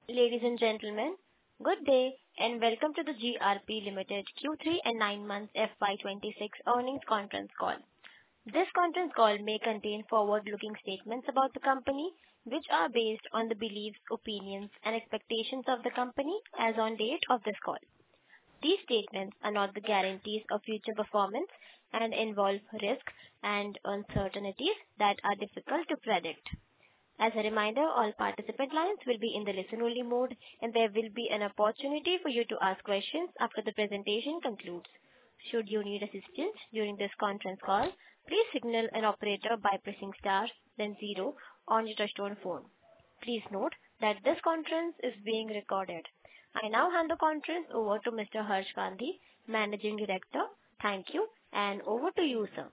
Ladies and gentlemen, good day and welcome to the GRP Limited Q3 and 9 months FY26 earnings conference call. This conference call may contain forward-looking statements about the company, which are based on the beliefs, opinions, and expectations of the company as on date of this call. These statements are not the guarantees of future performance and involve risks and uncertainties that are difficult to predict. As a reminder, all participant lines will be in the listen-only mode, and there will be an opportunity for you to ask questions after the presentation concludes. Should you need assistance during this conference call, please signal an operator by pressing star, then zero on your touch-tone phone. Please note that this conference is being recorded. I now hand the conference over to Mr. Harsh Gandhi, Managing Director. Thank you, and over to you, sir.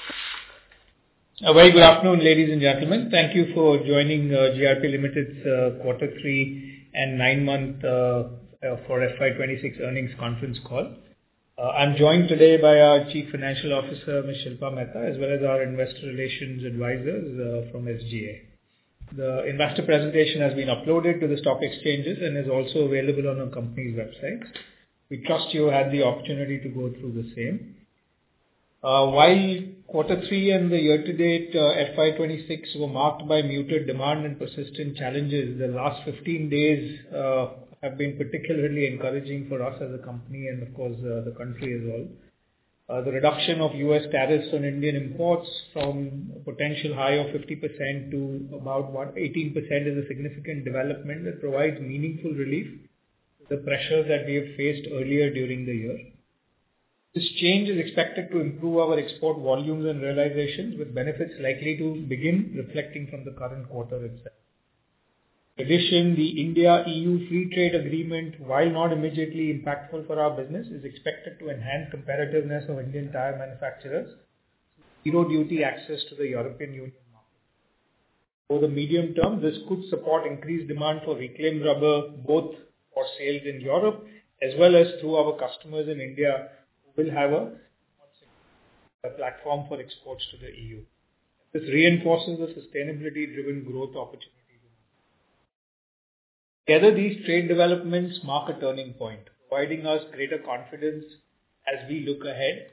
A very good afternoon, ladies and gentlemen. Thank you for joining GRP Limited's Quarter 3 and 9-month for FY26 earnings conference call. I'm joined today by our Chief Financial Officer, Ms. Shilpa Mehta, as well as our Investor Relations Advisors from SGA. The investor presentation has been uploaded to the stock exchanges and is also available on our company's website. We trust you had the opportunity to go through the same. While Quarter 3 and the year-to-date FY26 were marked by muted demand and persistent challenges, the last 15 days have been particularly encouraging for us as a company and, of course, the country as well. The reduction of U.S. tariffs on Indian imports from a potential high of 50% to about 18% is a significant development that provides meaningful relief to the pressures that we have faced earlier during the year. This change is expected to improve our export volumes and realizations, with benefits likely to begin reflecting from the current quarter itself. In addition, the India-EU Free Trade Agreement, while not immediately impactful for our business, is expected to enhance competitiveness of Indian tire manufacturers through zero-duty access to the European Union market. For the medium term, this could support increased demand for reclaimed rubber, both for sales in Europe as well as through our customers in India, will have a platform for exports to the EU. This reinforces the sustainability-driven growth opportunities. Together, these trade developments mark a turning point, providing us greater confidence as we look ahead.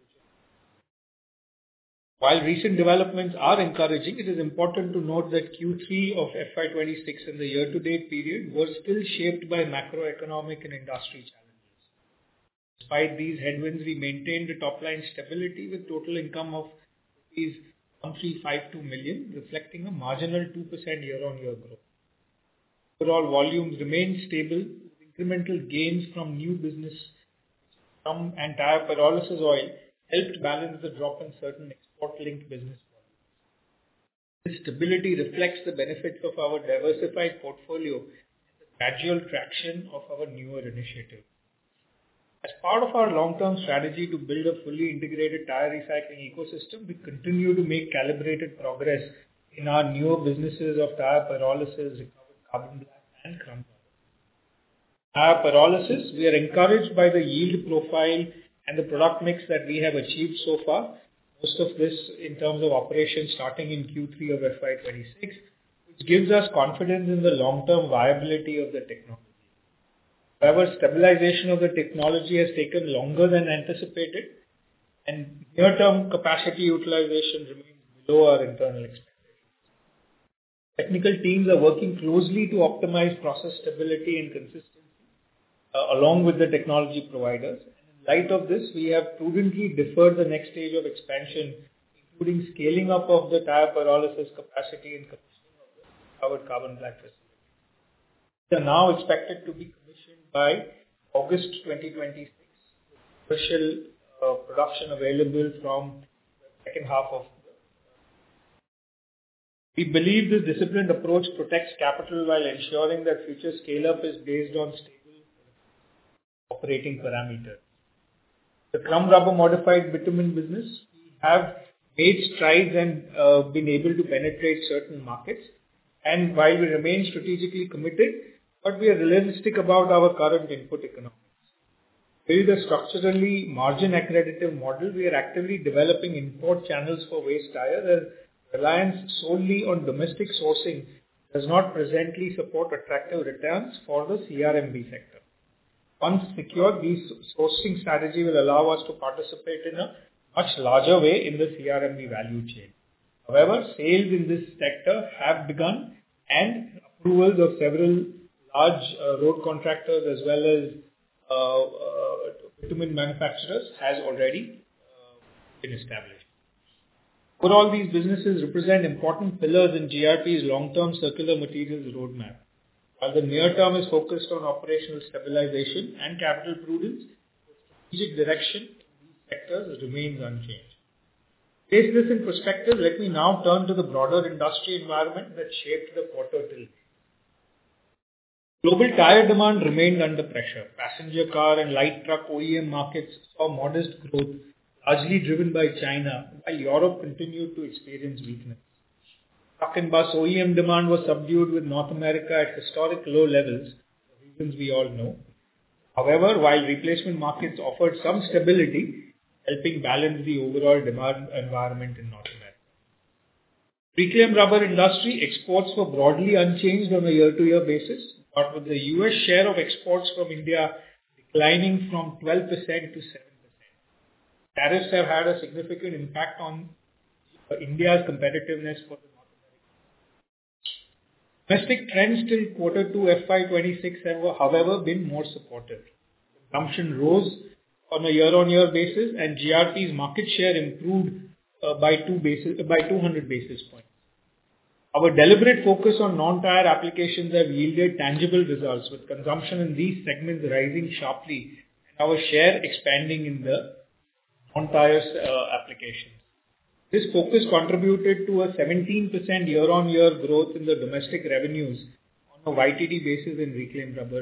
While recent developments are encouraging, it is important to note that Q3 of FY26 and the year-to-date period were still shaped by macroeconomic and industry challenges. Despite these headwinds, we maintained a top-line stability with total income of Rs 1,352 million, reflecting a marginal 2% year-on-year growth. Overall volumes remained stable, with incremental gains from new business and tire pyrolysis oil helped balance the drop in certain export-linked business volumes. This stability reflects the benefits of our diversified portfolio and the gradual traction of our newer initiatives. As part of our long-term strategy to build a fully integrated tire recycling ecosystem, we continue to make calibrated progress in our newer businesses of tire pyrolysis, recovered carbon black, and crumb rubber. Tire pyrolysis, we are encouraged by the yield profile and the product mix that we have achieved so far, most of this in terms of operations starting in Q3 of FY26, which gives us confidence in the long-term viability of the technology. However, stabilization of the technology has taken longer than anticipated, and near-term capacity utilization remains below our internal expectations. Technical teams are working closely to optimize process stability and consistency along with the technology providers. And in light of this, we have prudently deferred the next stage of expansion, including scaling up of the tire pyrolysis capacity and commissioning of the recovered carbon black facility. They are now expected to be commissioned by August 2026, with commercial production available from the second half of the year. We believe this disciplined approach protects capital while ensuring that future scale-up is based on stable operating parameters. The crumb rubber modified bitumen business, we have made strides and been able to penetrate certain markets. And while we remain strategically committed, but we are realistic about our current input economics. To build a structurally margin-accretive model, we are actively developing import channels for waste tires, as reliance solely on domestic sourcing does not presently support attractive returns for the CRMB sector. Once secured, this sourcing strategy will allow us to participate in a much larger way in the CRMB value chain. However, sales in this sector have begun and approvals of several large road contractors as well as bitumen manufacturers has already been established. Overall, these businesses represent important pillars in GRP's long-term circular materials roadmap. While the near term is focused on operational stabilization and capital prudence, the strategic direction in these sectors remains unchanged. To place this in perspective, let me now turn to the broader industry environment that shaped the quarter till date. Global tire demand remained under pressure. Passenger car and light truck OEM markets saw modest growth, largely driven by China, while Europe continued to experience weakness. Truck and bus OEM demand was subdued with North America at historic low levels, for reasons we all know. However, while replacement markets offered some stability, helping balance the overall demand environment in North America. Reclaimed rubber industry exports were broadly unchanged on a year-to-year basis, but with the US share of exports from India declining from 12% to 7%. Tariffs have had a significant impact on India's competitiveness for the North American. Domestic trends till quarter 2 FY26 have, however, been more supportive. Consumption rose on a year-on-year basis, and GRP's market share improved by 200 basis points. Our deliberate focus on non-tire applications have yielded tangible results, with consumption in these segments rising sharply and our share expanding in the non-tire applications. This focus contributed to a 17% year-on-year growth in the domestic revenues on a YTD basis in reclaimed rubber.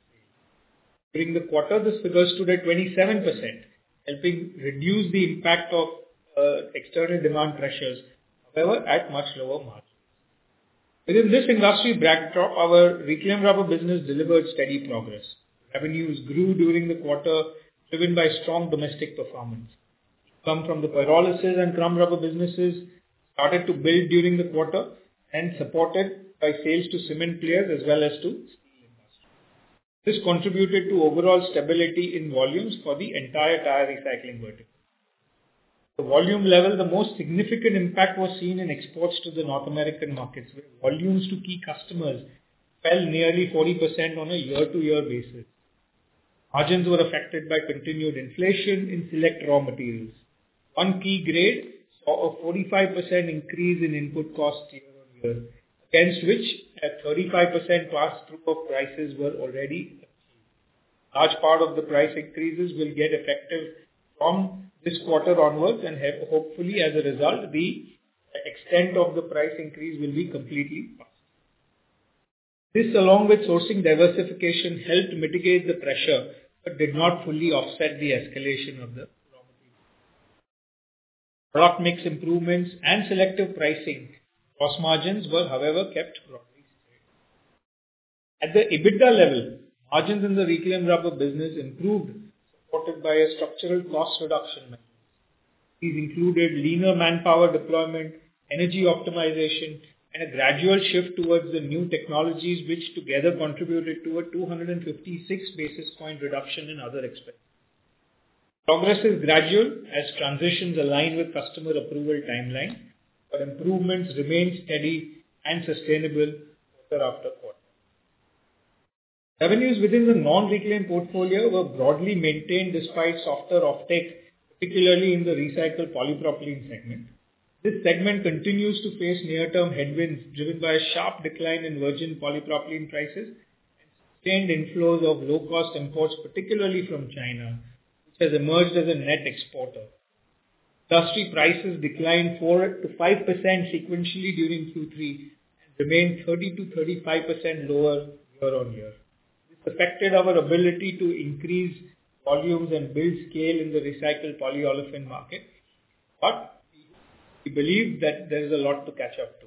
During the quarter, this figure stood at 27%, helping reduce the impact of external demand pressures, however, at much lower margins. Within this industry backdrop, our reclaimed rubber business delivered steady progress. Revenues grew during the quarter, driven by strong domestic performance. Income from the pyrolysis and crumb rubber businesses started to build during the quarter and supported by sales to cement players as well as to steel industry. This contributed to overall stability in volumes for the entire tire recycling vertical. At the volume level, the most significant impact was seen in exports to the North American markets, where volumes to key customers fell nearly 40% on a year-to-year basis. Margins were affected by continued inflation in select raw materials. One key grade saw a 45% increase in input costs year-on-year, against which a 35% pass-through of prices were already achieved. Large part of the price increases will get effective from this quarter onwards, and hopefully as a result, the extent of the price increase will be completely passed. This, along with sourcing diversification, helped mitigate the pressure, but did not fully offset the escalation of the raw material. Product mix improvements and selective pricing, gross margins were, however, kept broadly straight. At the EBITDA level, margins in the reclaimed rubber business improved, supported by a structural cost reduction measure. These included leaner manpower deployment, energy optimization, and a gradual shift towards the new technologies, which together contributed to a 256 basis point reduction in other expenses. Progress is gradual as transitions align with customer approval timeline, but improvements remain steady and sustainable quarter after quarter. Revenues within the non-reclaimed portfolio were broadly maintained despite softer offtake, particularly in the recycled polypropylene segment. This segment continues to face near-term headwinds driven by a sharp decline in virgin polypropylene prices and sustained inflows of low-cost imports, particularly from China, which has emerged as a net exporter. Industry prices declined 4 to 5% sequentially during Q3 and remained 30 to 35% lower year-on-year. This affected our ability to increase volumes and build scale in the recycled polyolefin market, but we believe that there is a lot to catch up to.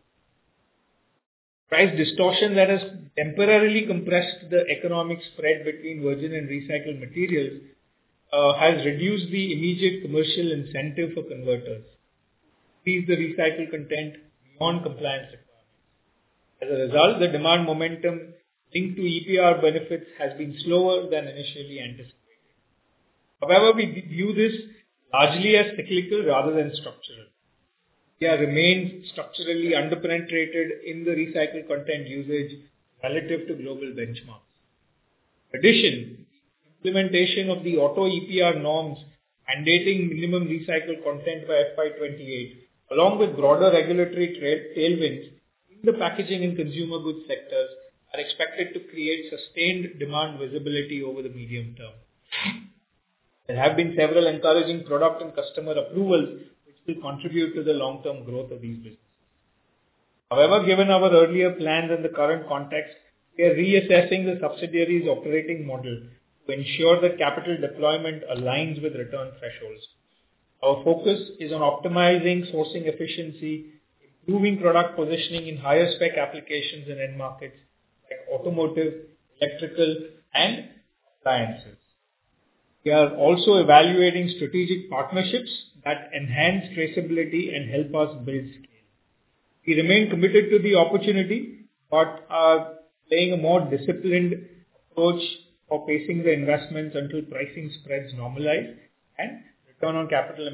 Price distortion that has temporarily compressed the economic spread between virgin and recycled materials has reduced the immediate commercial incentive for converters to increase the recycled content beyond compliance requirements. As a result, the demand momentum linked to EPR benefits has been slower than initially anticipated. However, we view this largely as cyclical rather than structural. India remains structurally underpenetrated in the recycled content usage relative to global benchmarks. In addition, implementation of the auto EPR norms mandating minimum recycled content by FY28, along with broader regulatory tailwinds in the packaging and consumer goods sectors, are expected to create sustained demand visibility over the medium term. There have been several encouraging product and customer approvals which will contribute to the long-term growth of these businesses. However, given our earlier plans and the current context, we are reassessing the subsidiary's operating model to ensure that capital deployment aligns with return thresholds. Our focus is on optimizing sourcing efficiency, improving product positioning in higher spec applications and end markets like automotive, electrical, and appliances. We are also evaluating strategic partnerships that enhance traceability and help us build scale. We remain committed to the opportunity, but are playing a more disciplined approach for pacing the investments until pricing spreads normalize and return on capital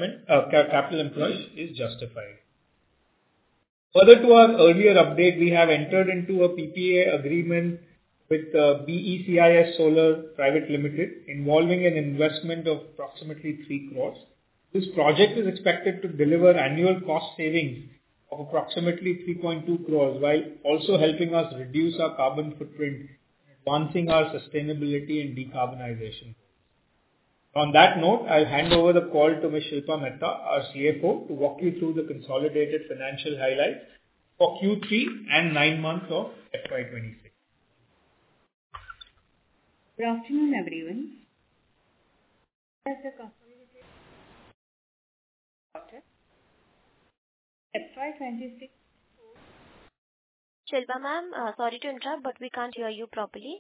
employed is justified. Further to our earlier update, we have entered into a PPA agreement with BECIS Solar Private Limited involving an investment of approximately 3 crores. This project is expected to deliver annual cost savings of approximately 3.2 crores while also helping us reduce our carbon footprint and advancing our sustainability and decarbonization. On that note, I'll hand over the call to Ms. Shilpa Mehta, our CFO, to walk you through the consolidated financial highlights for Q3 and 9 months of FY26. Good afternoon, everyone. As the consolidated quarter, FY26. Shilpa ma'am, sorry to interrupt, but we can't hear you properly.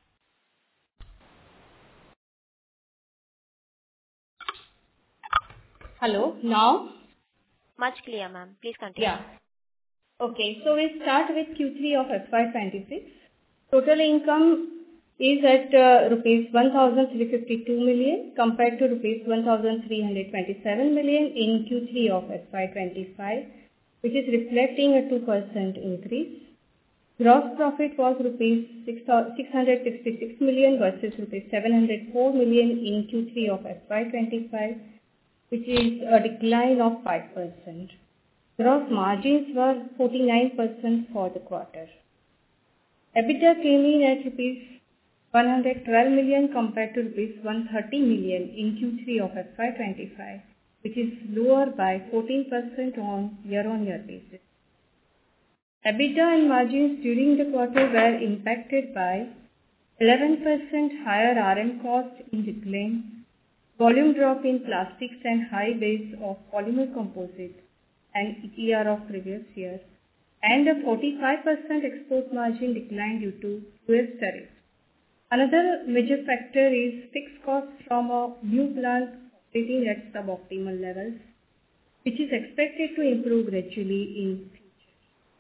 Hello, now? Much clear, ma'am. Please continue. Yeah. Okay, so we start with Q3 of FY26. Total income is at rupees 1,352 million compared to rupees 1,327 million in Q3 of FY25, which is reflecting a 2% increase. Gross profit was rupees 666 million versus rupees 704 million in Q3 of FY25, which is a decline of 5%. Gross margins were 49% for the quarter. EBITDA came in at rupees 112 million compared to rupees 130 million in Q3 of FY25, which is lower by 14% on year-on-year basis. EBITDA and margins during the quarter were impacted by 11% higher RM cost in Reclaim, volume drop in plastics and high base of polymer composites and EPR of previous year, and a 45% export margin decline due to US tariffs. Another major factor is fixed costs from a new plant operating at suboptimal levels, which is expected to improve gradually in future.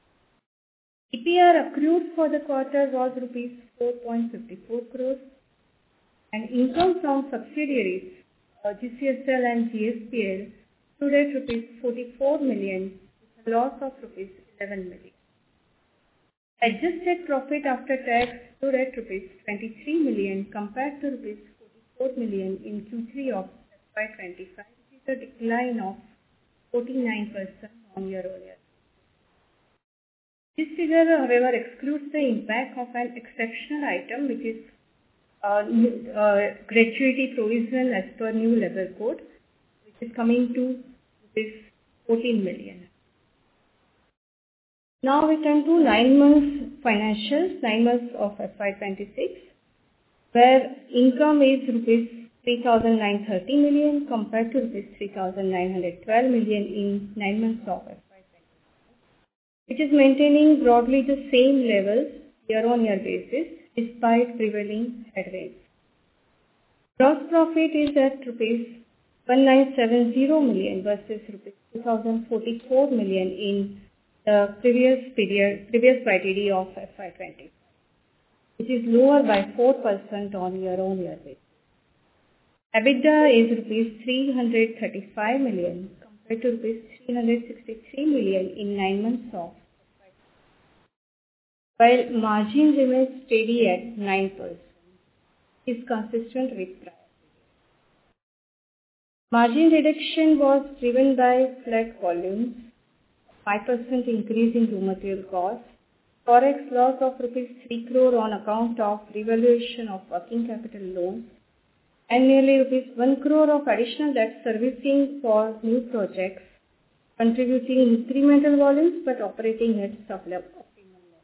EPR accrued for the quarter was rupees 4.54 crores, and income from subsidiaries GCSL and GSPL stood at rupees 44 million with a loss of rupees 11 million. Adjusted profit after tax stood at rupees 23 million compared to rupees 44 million in Q3 of FY25, which is a decline of 49% on year-on-year. This figure, however, excludes the impact of an exceptional item, which is gratuity provision as per new labor code, which is coming to rupees 14 million. Now we turn to 9 months financials, 9 months of FY26, where income is rupees 3,930 million compared to rupees 3,912 million in 9 months of FY25, which is maintaining broadly the same levels year-on-year basis despite prevailing headwinds. Gross profit is at rupees 1970 million versus rupees 2,044 million in the previous YTD of FY20, which is lower by 4% on year-on-year basis. EBITDA is rupees 335 million compared to rupees 363 million in 9 months of, while margin remains steady at 9%, is consistent with prior. Margin reduction was driven by flat volumes, 5% increase in raw material costs, forex loss of rupees 3 crore on account of revaluation of working capital loans, and nearly rupees 1 crore of additional debt servicing for new projects, contributing incremental volumes but operating at suboptimal level.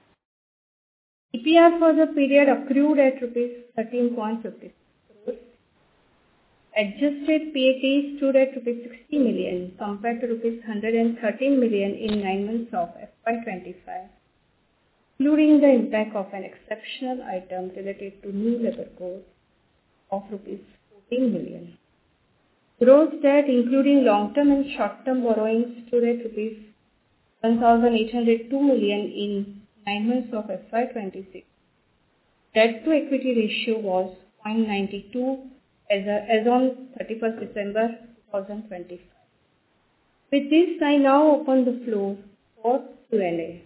EPR for the period accrued at rupees 13.56 crores. Adjusted PAT stood at rupees 60 million compared to rupees 113 million in 9 months of FY25, including the impact of an exceptional item related to new labor code of rupees 14 million. Gross debt, including long-term and short-term borrowings, stood at rupees 1,802 million in 9 months of FY26. Debt to equity ratio was 0.92 as on 31st December 2025. With this, I now open the floor for Q&A.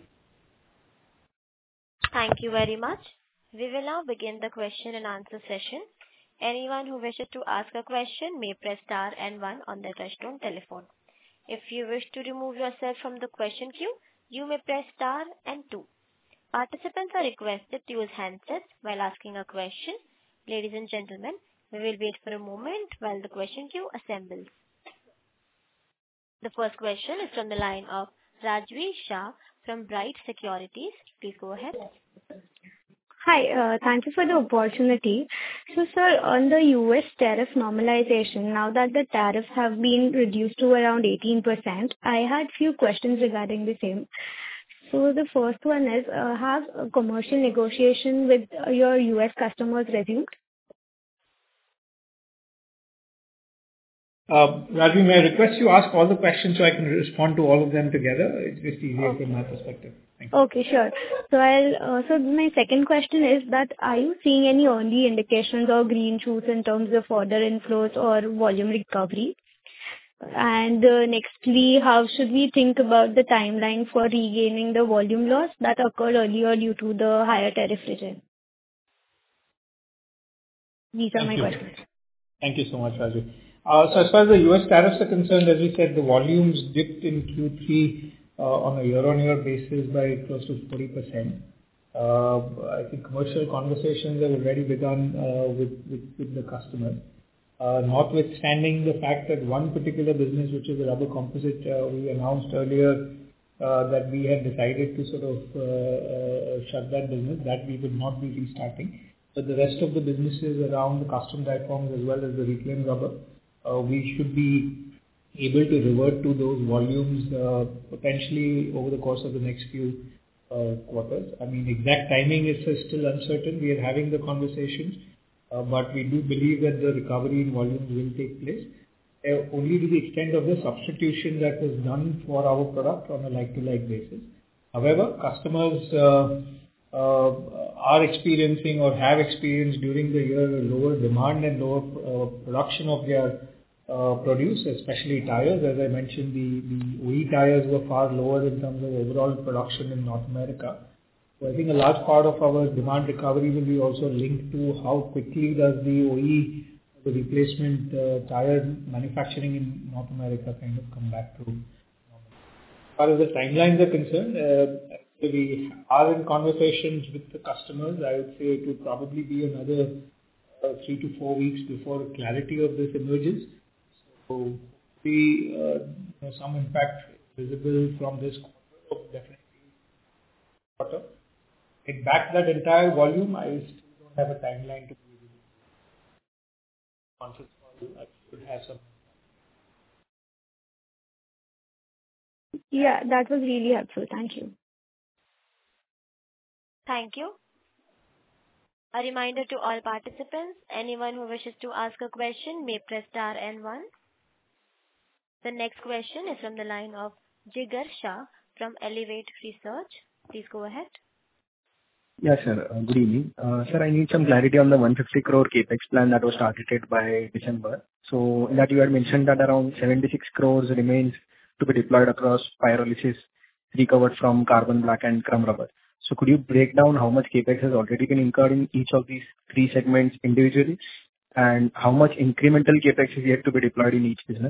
Thank you very much. We will now begin the question and answer session. Anyone who wishes to ask a question may press star and one on their touchtone telephone. If you wish to remove yourself from the question queue, you may press star and two. Participants are requested to use handsets while asking a question. Ladies and gentlemen, we will wait for a moment while the question queue assembles. The first question is from the line of Rajvi Shah from Bright Securities. Please go ahead. Hi, thank you for the opportunity. So, sir, on the US tariff normalization, now that the tariffs have been reduced to around 18%, I had few questions regarding the same. So, the first one is, have a commercial negotiation with your US customers resumed? Rajvi, may I request you ask all the questions so I can respond to all of them together? It's just easier from my perspective. Thank you. Okay, sure. So my second question is that are you seeing any early indications or green shoots in terms of order inflows or volume recovery? And nextly, how should we think about the timeline for regaining the volume loss that occurred earlier due to the higher tariff regime? These are my questions. Thank you so much, Rajvi. So as far as the US tariffs are concerned, as we said, the volumes dipped in Q3 on a year-on-year basis by close to 40%. I think commercial conversations have already begun with the customers. Notwithstanding the fact that one particular business, which is the rubber composite, we announced earlier that we had decided to sort of shut that business, that we would not be restarting. But the rest of the businesses around the custom diaphragms as well as the reclaimed rubber, we should be able to revert to those volumes potentially over the course of the next few quarters. I mean, exact timing is still uncertain. We are having the conversations, but we do believe that the recovery in volumes will take place only to the extent of the substitution that was done for our product on a like-to-like basis. However, customers are experiencing or have experienced during the year lower demand and lower production of their produce, especially tires. As I mentioned, the OE tires were far lower in terms of overall production in North America. So I think a large part of our demand recovery will be also linked to how quickly does the OE, the replacement tire manufacturing in North America kind of come back to normal. As far as the timelines are concerned, we are in conversations with the customers. I would say it would probably be another 3 to 4 weeks before clarity of this emerges. So some impact visible from this quarter, definitely quarter. Get back that entire volume, I still don't have a timeline to be able to conference call. I should have some. Yeah, that was really helpful. Thank you. Thank you. A reminder to all participants, anyone who wishes to ask a question may press star and one. The next question is from the line of Jigar Shah from Elevate Research. Please go ahead. Yes, sir. Good evening. Sir, I need some clarity on the 150 crore CapEx plan that was targeted by December. So in that you had mentioned that around 76 crores remains to be deployed across pyrolysis recovered from carbon black and crumb rubber. So could you break down how much CapEx has already been incurred in each of these three segments individually, and how much incremental CapEx is yet to be deployed in each business?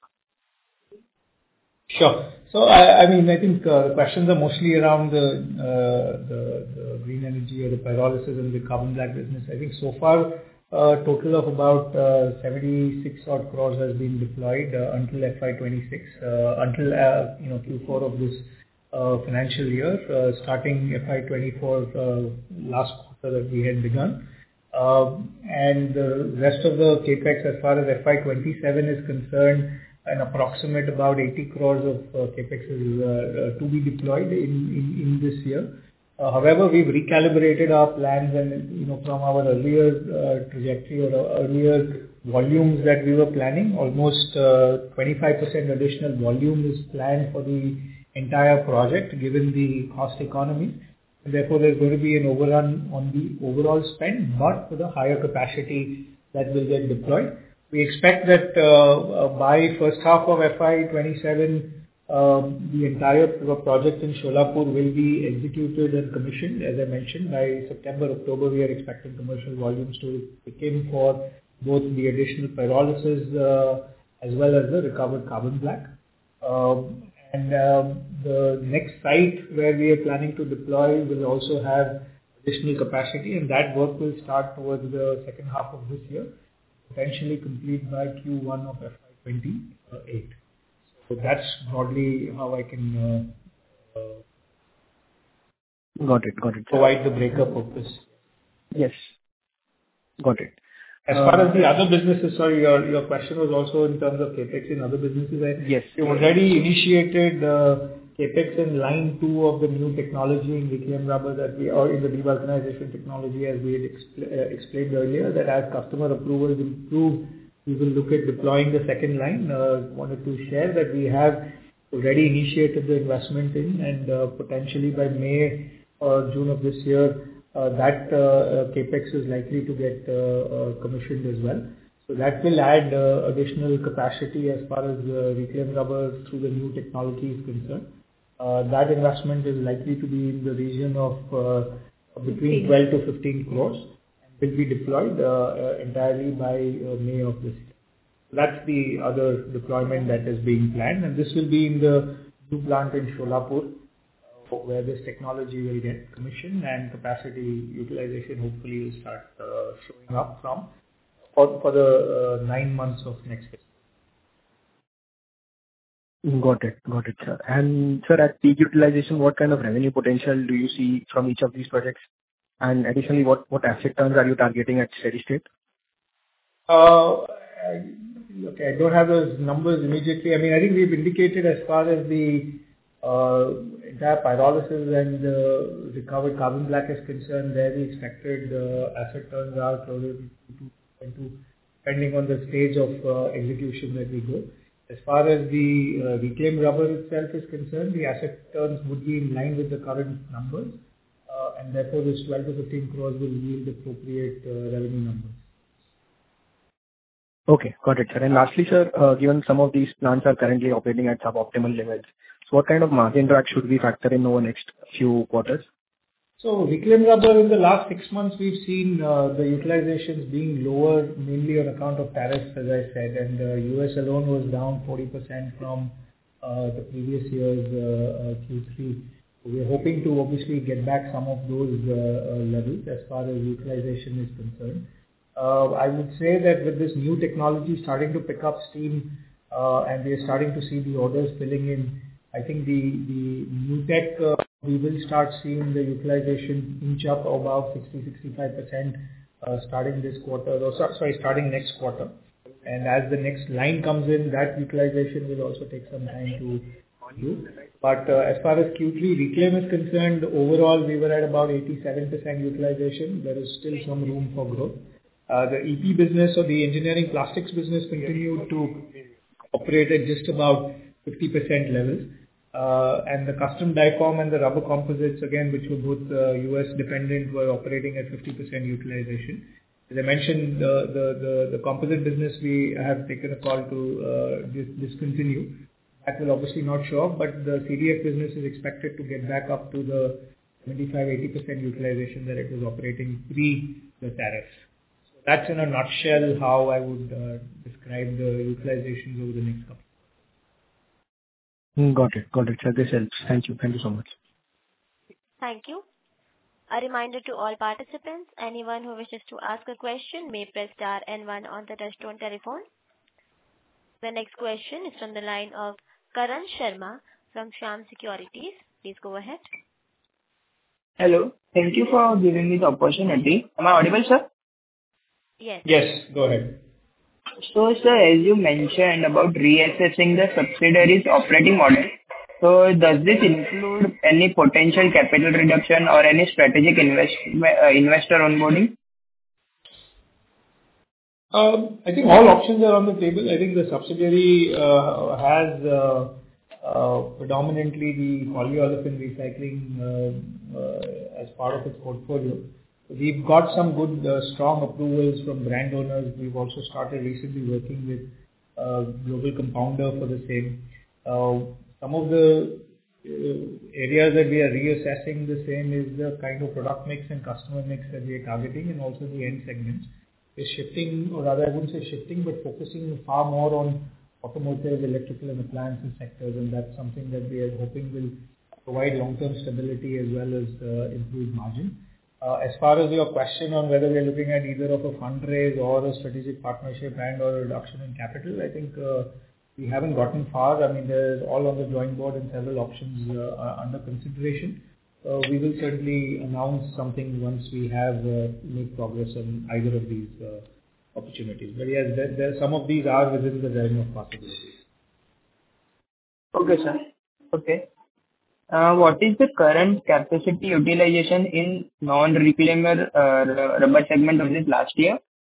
Sure. So I mean, I think the questions are mostly around the green energy or the pyrolysis and the carbon black business. I think so far, a total of about 76 odd crores has been deployed until FY26, until Q4 of this financial year, starting FY24 last quarter that we had begun. And the rest of the CapEx as far as FY27 is concerned, an approximate about 80 crores of CapEx is to be deployed in this year. However, we've recalibrated our plans and, from our earlier trajectory or earlier volumes that we were planning, almost 25% additional volume is planned for the entire project given the cost economy. And therefore, there's going to be an overrun on the overall spend, but for the higher capacity that will get deployed. We expect that by first half of FY27, the entire project in Solapur will be executed and commissioned. As I mentioned, by September, October, we are expecting commercial volumes to begin for both the additional pyrolysis as well as the recovered carbon black. And the next site where we are planning to deploy will also have additional capacity, and that work will start towards the second half of this year, potentially complete by Q1 of FY28. So that's broadly how I can Got it. provide the breakup of this. Yes. Got it. As far as the other businesses, sorry, your question was also in terms of CapEx in other businesses. Yes. We already initiated CapEx in line 2 of the new technology in reclaimed rubber or in the devulcanization technology, as we had explained earlier, that as customer approvals improve, we will look at deploying the second line. Wanted to share that we have already initiated the investment in, and potentially by May or June of this year, that CapEx is likely to get commissioned as well. So that will add additional capacity as far as reclaimed rubber through the new technology is concerned. That investment is likely to be in the region of between 12 to 15 crores and will be deployed entirely by May of this year. That's the other deployment that is being planned, and this will be in the new plant in Solapur, where this technology will get commissioned and capacity utilization hopefully will start showing up for the 9 months of next year. Got it, sir. And sir, at peak utilization, what kind of revenue potential do you see from each of these projects? And additionally, what asset turns are you targeting at steady state? Okay, I don't have those numbers immediately. I mean, I think we've indicated as far as the entire pyrolysis and recovered carbon black is concerned, there the expected asset turns are closer to 2.2, depending on the stage of execution that we go. As far as the reclaimed rubber itself is concerned, the asset turns would be in line with the current numbers, and therefore this 12 to 15 crores will yield appropriate revenue numbers. Okay, got it, sir. And lastly, sir, given some of these plants are currently operating at suboptimal levels, so what kind of margin drag should we factor in over next few quarters? So reclaimed rubber in the last 6 months, we've seen the utilizations being lower, mainly on account of tariffs, as I said, and US alone was down 40% from the previous year's Q3. So we're hoping to obviously get back some of those levels as far as utilization is concerned. I would say that with this new technology starting to pick up steam, and we are starting to see the orders filling in, I think the new tech, we will start seeing the utilization inch up about 60-65% starting this quarter, or starting next quarter. And as the next line comes in, that utilization will also take some time to do. But as far as Q3 reclaim is concerned, overall we were at about 87% utilization. There is still some room for growth. The EP business or the engineering plastics business continued to operate at just about 50% levels. And the custom die-form and the rubber composites, again, which were both US dependent, were operating at 50% utilization. As I mentioned, the composite business, we have taken a call to discontinue. That will obviously not show up, but the CDF business is expected to get back up to the 75%-80% utilization that it was operating pre the tariffs. So that's in a nutshell how I would describe the utilizations over the next couple. Got it. Got it, sir. This helps. Thank you. Thank you so much. Thank you. A reminder to all participants, anyone who wishes to ask a question may press star and one on the touchtone telephone. The next question is from the line of Karan Sharma from Shyam Securities. Please go ahead. Hello. Thank you for giving me the opportunity. Am I audible, sir? Yes. Yes, go ahead. So, sir, as you mentioned about reassessing the subsidiaries' operating model, so does this include any potential capital reduction or any strategic investor onboarding? I think all options are on the table. I think the subsidiary has predominantly the polyolefin recycling as part of its portfolio. We've got some good, strong approvals from brand owners. We've also started recently working with global compounder for the same. Some of the areas that we are reassessing the same is the kind of product mix and customer mix that we are targeting, and also the end segments. Is shifting, or rather I wouldn't say shifting, but focusing far more on automotive, electrical and appliances sectors, and that's something that we are hoping will provide long-term stability as well as improved margin. As far as your question on whether we are looking at either of a fundraise or a strategic partnership and or a reduction in capital, I think we haven't gotten far. I mean, they're all on the drawing board and several options are under consideration. We will certainly announce something once we have made progress on either of these opportunities. But yes, there some of these are within the realm of possibilities. Okay, sir. Okay. What is the current capacity utilization in non-reclaimer rubber segment versus last year?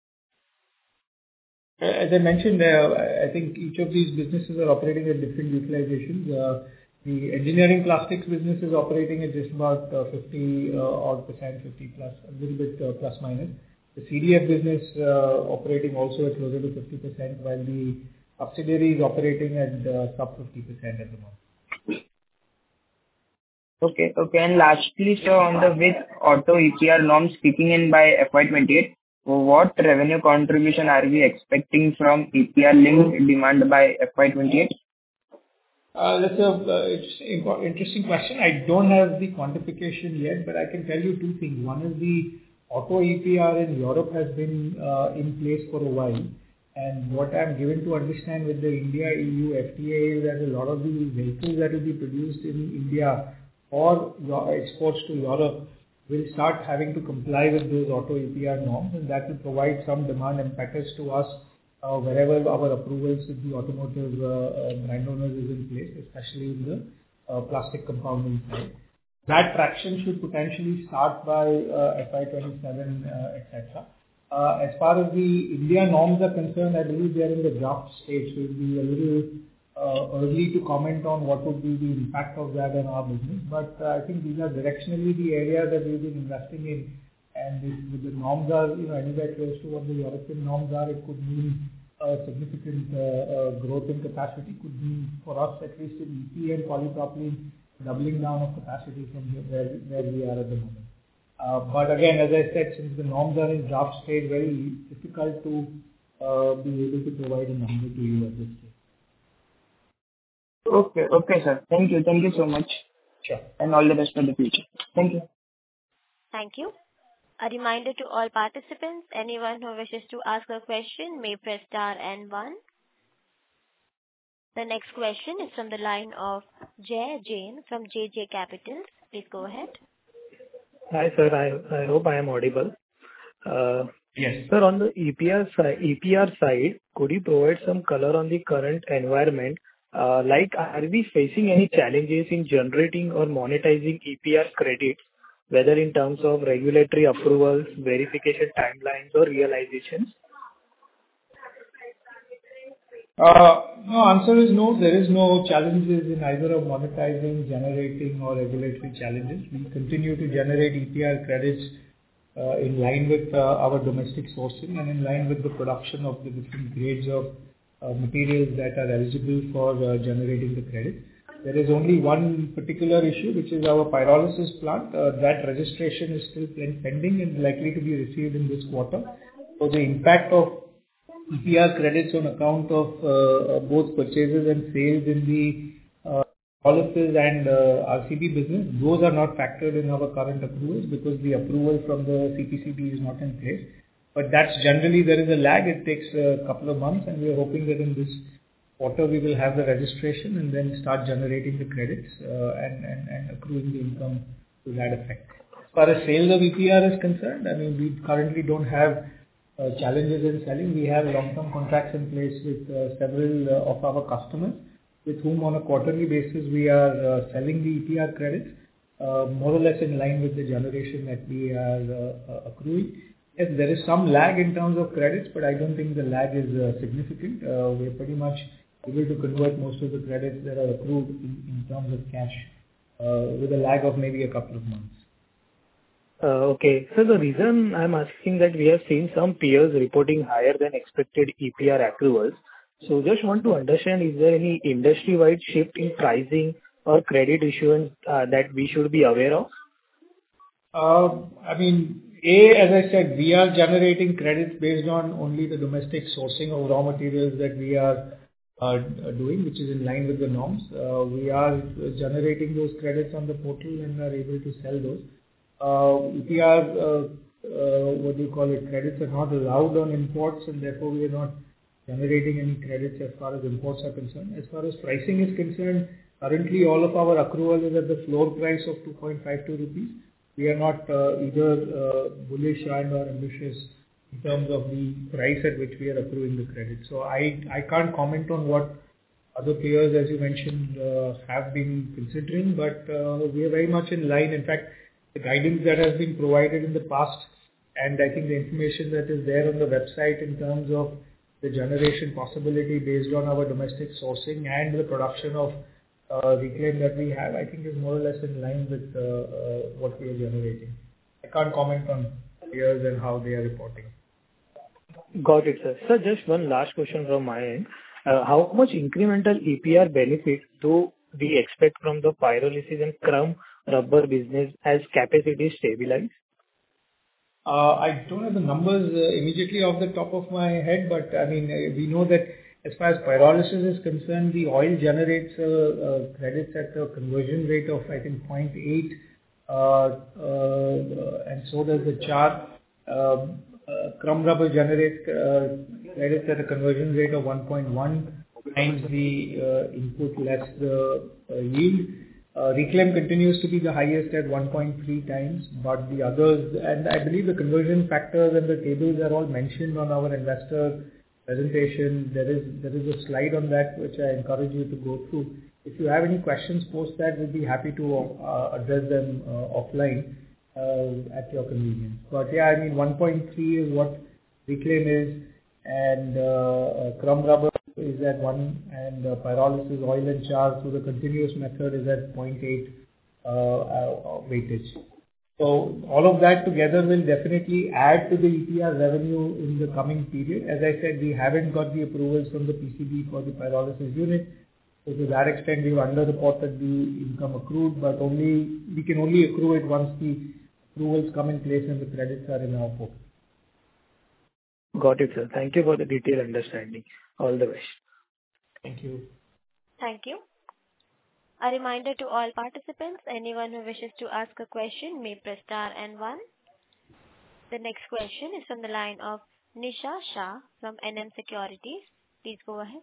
As I mentioned, I think each of these businesses are operating at different utilizations. The engineering plastics business is operating at just about 50 odd percent, 50 plus, a little bit plus minus. The CDF business operating also at closer to 50%, while the subsidiary is operating at sub 50% at the moment. Okay. Okay. And lastly, sir, on the with auto EPR norms kicking in by FY28, what revenue contribution are we expecting from EPR linked demand by FY28? That's a interesting question. I don't have the quantification yet, but I can tell you two things. One is the auto EPR in Europe has been in place for a while. And what I'm given to understand with the India-EU FTA is that a lot of the vehicles that will be produced in India or exports to Europe will start having to comply with those auto EPR norms, and that will provide some demand impetus to us wherever our approvals with the automotive brand owners is in place, especially in the plastic compounding side. That traction should potentially start by FY27, etc. As far as the India norms are concerned, I believe they are in the draft stage, so it will be a little early to comment on what would be the impact of that on our business. But I think these are directionally the areas that we've been investing in. And if the norms are anywhere close to what the European norms are, it could mean significant growth in capacity, could mean for us at least in EP and polypropylene doubling down of capacity from where we are at the moment. But again, as I said, since the norms are in draft stage, very difficult to be able to provide a number to you at this stage. Okay, okay, sir. Thank you so much. Sure. And all the best for the future. Thank you. Thank you. A reminder to all participants, anyone who wishes to ask a question may press star and one. The next question is from the line of Jay Jain from JJ Capital. Please go ahead. Hi, sir. I hope I am audible. Yes. Sir, on the EPR side, could you provide some color on the current environment? Like, are we facing any challenges in generating or monetizing EPR credits, whether in terms of regulatory approvals, verification timelines, or realizations? No, answer is no. There is no challenges in either of monetizing, generating or regulatory challenges. We continue to generate EPR credits in line with our domestic sourcing and in line with the production of the different grades of materials that are eligible for generating the credit. There is only one particular issue, which is our pyrolysis plant. That registration is still pending and likely to be received in this quarter. So the impact of EPR credits on account of both purchases and sales in the pyrolysis and RCB business, those are not factored in our current approvals because the approval from the CPCB is not in place. But that's generally, there is a lag. It takes a couple of months, and we are hoping that in this quarter we will have the registration and then start generating the credits and accruing the income to that effect. As far as sales of EPR is concerned, I mean, we currently don't have challenges in selling. We have long-term contracts in place with several of our customers, with whom on a quarterly basis we are selling the EPR credits, more or less in line with the generation that we are accruing. Yes, there is some lag in terms of credits, but I don't think the lag is significant. We are pretty much able to convert most of the credits that are accrued in terms of cash, with a lag of maybe a couple of months. Okay. So the reason I'm asking that we have seen some peers reporting higher than expected EPR accruals. So just want to understand, is there any industry-wide shift in pricing or credit issuance that we should be aware of? I mean, as I said, we are generating credits based on only the domestic sourcing of raw materials that we are doing, which is in line with the norms. We are generating those credits on the portal and are able to sell those. EPR, credits are not allowed on imports, and therefore we are not generating any credits as far as imports are concerned. As far as pricing is concerned, currently all of our accrual is at the floor price of 2.52 rupees. We are not either bullish or ambitious in terms of the price at which we are accruing the credit. So I can't comment on what other players, as you mentioned, have been considering, but we are very much in line. In fact, the guidance that has been provided in the past, and I think the information that is there on the website in terms of the generation possibility based on our domestic sourcing and the production of reclaim that we have, I think is more or less in line with what we are generating. I can't comment on peers and how they are reporting. Got it, sir. So just one last question from my end. How much incremental EPR benefit do we expect from the pyrolysis and crumb rubber business as capacity stabilize? I don't have the numbers immediately off the top of my head, but I mean, we know that as far as pyrolysis is concerned, the oil generates credits at a conversion rate of, I think, 0.8, and so does the char. Crumb rubber generates credits at a conversion rate of 1.1 times the input less the yield. Reclaim continues to be the highest at 1.3 times, but the others, and I believe the conversion factors and the tables are all mentioned on our investor presentation. There is a slide on that which I encourage you to go through. If you have any questions post that, we'll be happy to address them offline at your convenience. But yeah, I mean 1.3 is what reclaim is, and crumb rubber is at 1, and pyrolysis oil and char through the continuous method is at 0.8 weightage. So all of that together will definitely add to the EPR revenue in the coming period. As I said, we haven't got the approvals from the PCB for the pyrolysis unit. So to that extent, we've underreported the income accrued, but we can only accrue it once the approvals come in place and the credits are in our book. Got it, sir. Thank you for the detailed understanding. All the best. Thank you. Thank you. A reminder to all participants, anyone who wishes to ask a question may press star and 1. The next question is from the line of Nisha Shah from NM Securities. Please go ahead.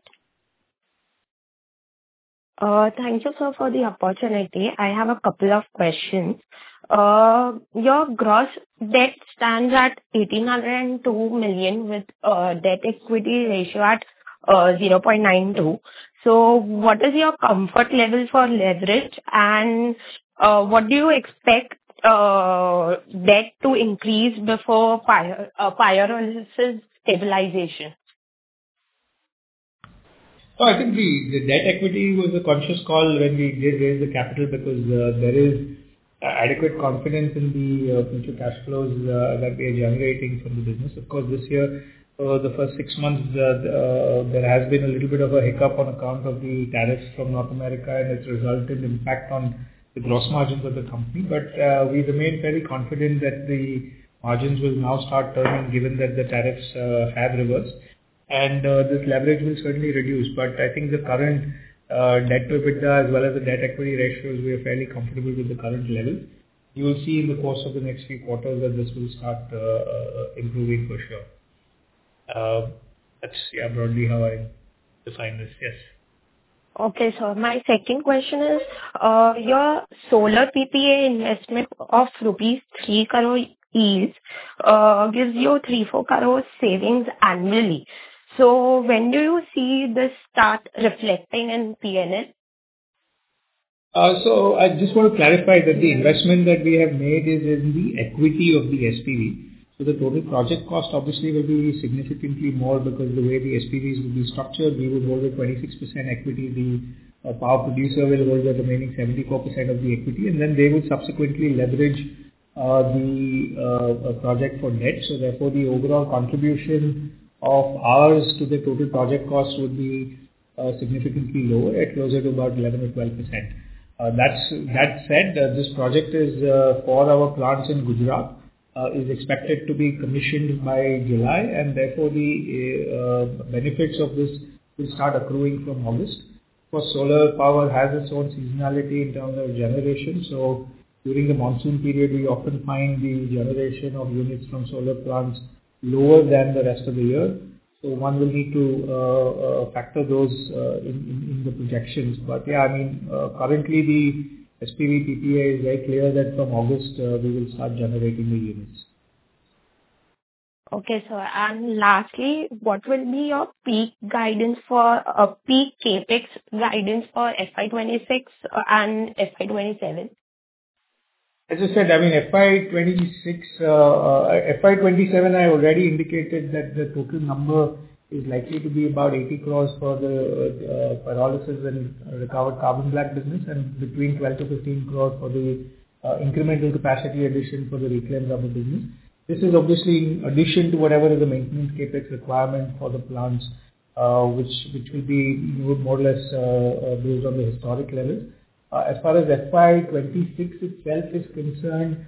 Thank you, sir, for the opportunity. I have a couple of questions. Your gross debt stands at 1,802 million with debt equity ratio at 0.92. So what is your comfort level for leverage, and what do you expect debt to increase before pyrolysis stabilization? Oh, I think the debt equity was a conscious call when we did raise the capital because there is adequate confidence in the future cash flows that we are generating from the business. Of course, this year, the first 6 months, there has been a little bit of a hiccup on account of the tariffs from North America, and it's resulted in impact on the gross margins of the company. But we remain fairly confident that the margins will now start turning, given that the tariffs have reversed. And this leverage will certainly reduce. But I think the current debt to EBITDA as well as the debt equity ratios, we are fairly comfortable with the current level. You will see in the course of the next few quarters that this will start improving for sure. That's broadly how I define this. Yes. Okay, so my second question is, your solar PPA investment of rupees 3 crore each gives you 3-4 crore savings annually. So when do you see this start reflecting in P&L? So I just want to clarify that the investment that we have made is in the equity of the SPV. So the total project cost obviously will be significantly more because the way the SPVs will be structured, we will hold a 26% equity, the power producer will hold the remaining 74% of the equity, and then they will subsequently leverage the project for debt. So therefore, the overall contribution of ours to the total project cost would be significantly lower, at closer to about 11 or 12%. That said, this project is for our plants in Gujarat, is expected to be commissioned by July, and therefore the benefits of this will start accruing from August. Of course, solar power has its own seasonality in terms of generation. So during the monsoon period, we often find the generation of units from solar plants lower than the rest of the year. So one will need to factor those in the projections. But yeah, I mean, currently the SPV PPA is very clear that from August we will start generating the units. Okay, so and lastly, what will be your peak guidance for peak capex guidance for FY26 and FY27? As I said, I mean, FY26, FY27, I already indicated that the total number is likely to be about 80 crores for the pyrolysis and recovered carbon black business, and between 12 to 15 crores for the incremental capacity addition for the reclaimed rubber business. This is obviously in addition to whatever is the maintenance capex requirement for the plants, which will be more or less based on the historic levels. As far as FY26 itself is concerned,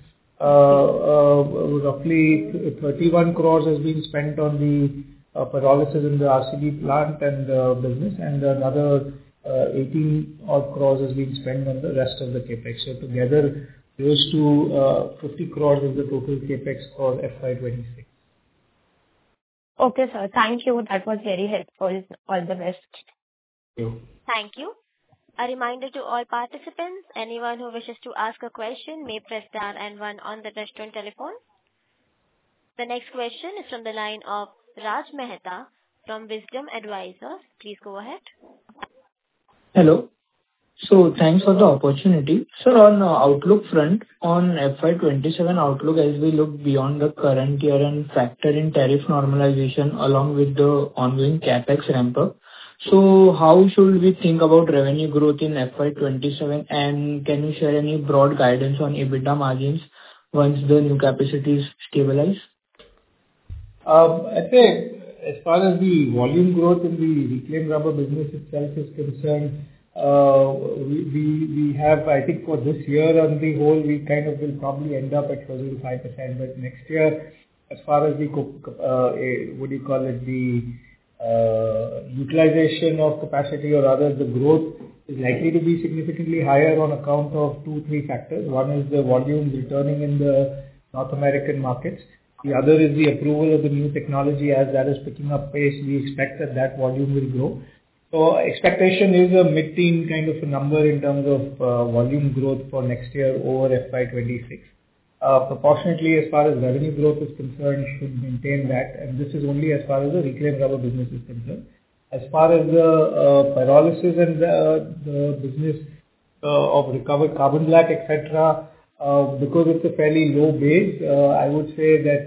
roughly 31 crores has been spent on the pyrolysis in the RCB plant and business, and another 18 odd crores has been spent on the rest of the capex. So together, those two 50 crores is the total capex for FY26. Okay, sir. Thank you. That was very helpful. All the best. Thank you. Thank you. A reminder to all participants, anyone who wishes to ask a question may press star and 1 on the touchtone telephone. The next question is from the line of Raj Mehta from Wisdom Advisors. Please go ahead. Hello. So thanks for the opportunity. Sir, on outlook front, on FY27 outlook, as we look beyond the current year and factor in tariff normalization along with the ongoing capex ramp up, so how should we think about revenue growth in FY27, and can you share any broad guidance on EBITDA margins once the new capacities stabilize? I'd say as far as the volume growth in the reclaimed rubber business itself is concerned, we have, I think for this year on the whole, we kind of will probably end up at closer to 5%. But next year, as far as the, the utilization of capacity or rather the growth is likely to be significantly higher on account of 2-3 factors. One is the volumes returning in the North American markets. The other is the approval of the new technology. As that is picking up pace, we expect that volume will grow. So expectation is a mid-teen kind of a number in terms of volume growth for next year over FY26. Proportionately, as far as revenue growth is concerned, should maintain that, and this is only as far as the reclaimed rubber business is concerned. As far as the pyrolysis and the business of recovered carbon black, etc., because it's a fairly low base, I would say that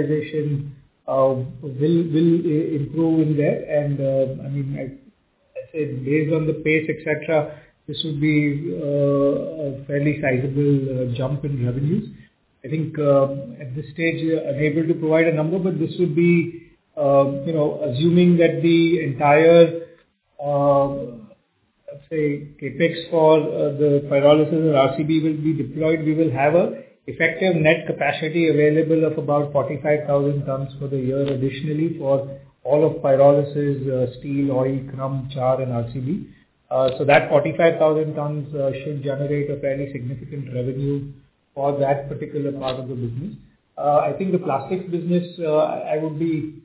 utilization will improve in there, and I mean, as let's say based on the pace, etc., this would be a fairly sizable jump in revenues. I think at this stage, unable to provide a number, but this would be, assuming that the entire, let's say, CapEx for the pyrolysis or RCB will be deployed, we will have a effective net capacity available of about 45,000 tons for the year additionally for all of pyrolysis, steel, oil, crumb, char, and RCB. So that 45,000 tons should generate a fairly significant revenue for that particular part of the business. I think the plastics business, I would be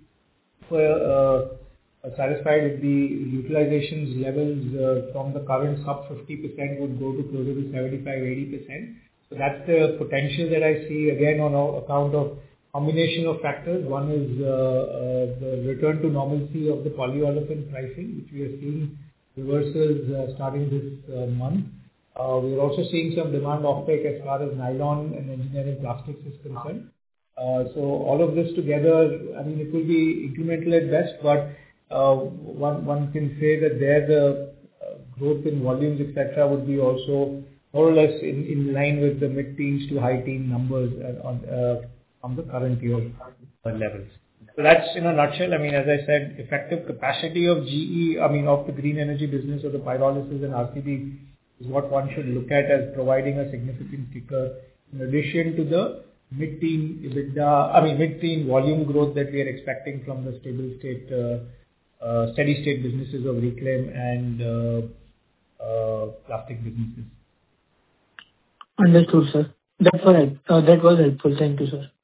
satisfied with the utilizations levels from the current sub 50% would go to closer to 75-80%. So that's the potential that I see again on account of combination of factors. One is the return to normalcy of the polyolefin pricing, which we are seeing reversals starting this month. We are also seeing some demand offtake as far as nylon and engineering plastics is concerned. So all of this together, I mean, it will be incremental at best, but one can say that there the growth in volumes, etc., would be also more or less in line with the mid-teens to high-teen numbers on the current year levels. So that's in a nutshell. I mean, as I said, effective capacity of GE, I mean, of the green energy business or the pyrolysis and RCB is what one should look at as providing a significant kicker in addition to the mid-teen EBITDA, I mean, mid-teen volume growth that we are expecting from the steady state businesses of Reclaim and plastic businesses. Understood, sir. That was helpful. Thank you, sir.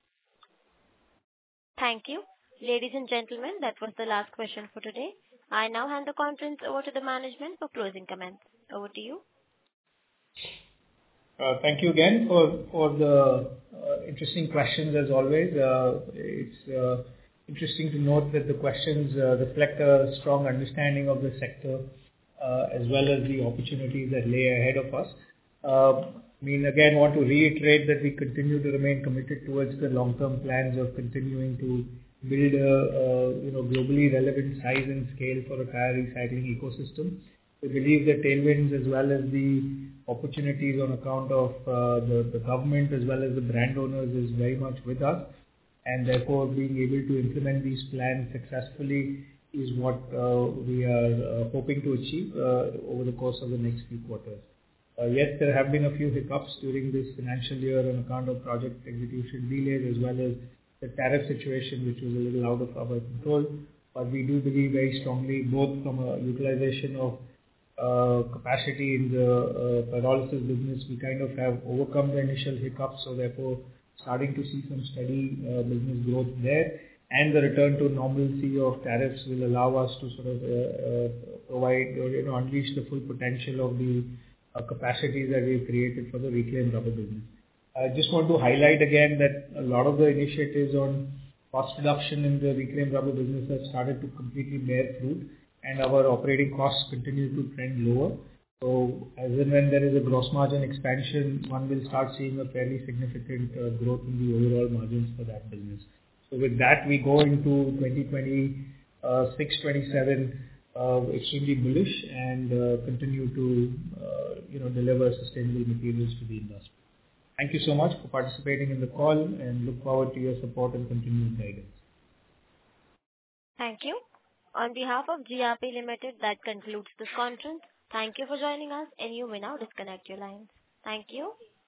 Thank you. Ladies and gentlemen, that was the last question for today. I now hand the conference over to the management for closing comments. Over to you. Thank you again for the interesting questions as always. It's interesting to note that the questions reflect a strong understanding of the sector as well as the opportunities that lay ahead of us. I mean, again, want to reiterate that we continue to remain committed towards the long-term plans of continuing to build a globally relevant size and scale for a tire recycling ecosystem. We believe that tailwinds as well as the opportunities on account of the government as well as the brand owners is very much with us, and therefore being able to implement these plans successfully is what we are hoping to achieve over the course of the next few quarters. Yes, there have been a few hiccups during this financial year on account of project execution delays as well as the tariff situation, which was a little out of our control. But we do believe very strongly, both from a utilization of capacity in the pyrolysis business, we kind of have overcome the initial hiccups, so therefore starting to see some steady business growth there. And the return to normalcy of tariffs will allow us to sort of provide or unleash the full potential of the capacities that we've created for the Reclaim Rubber business. I just want to highlight again that a lot of the initiatives on cost reduction in the Reclaim Rubber business have started to completely bear fruit, and our operating costs continue to trend lower. So as and when there is a gross margin expansion, one will start seeing a fairly significant growth in the overall margins for that business. So with that, we go into 2026-27 extremely bullish and continue to deliver sustainable materials to the industry. Thank you so much for participating in the call and look forward to your support and continued guidance. Thank you. On behalf of GRP Limited, that concludes this conference. Thank you for joining us, and you may now disconnect your lines. Thank you.